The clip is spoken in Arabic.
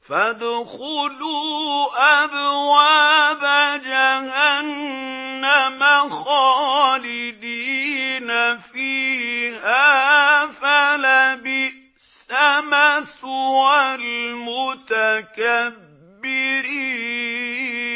فادخلوا أبواب جهنم خالدين فيها فلبئس مثوى المتكبرين.